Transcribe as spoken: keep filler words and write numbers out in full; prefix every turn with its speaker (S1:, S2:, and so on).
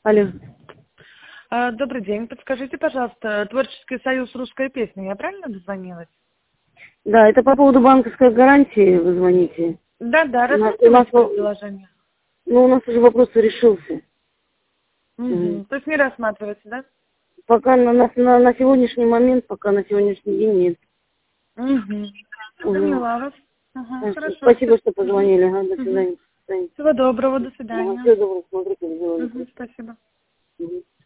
S1: Алло.
S2: А, Добрый день. Подскажите, пожалуйста, Творческий союз «Русская песня». Я правильно дозвонилась?
S1: Да, это по поводу банковской гарантии вы звоните.
S2: Да, да,
S1: У нас, у нас,
S2: рассматриваете предложение.
S1: ну, у нас уже вопрос решился.
S2: Угу.
S1: Мгм.
S2: То есть не рассматриваете, да?
S1: Пока на, на, на, на сегодняшний момент, пока на сегодняшний день нет.
S2: Угу.
S1: Угу.
S2: Поняла вас. Ага, хорошо.
S1: Спасибо, что позвонили. Ага, до
S2: Угу.
S1: свидания. До свидания.
S2: Всего доброго, до
S1: Ага,
S2: свидания.
S1: всего доброго, смотрите,
S2: Угу, спасибо.
S1: Угу.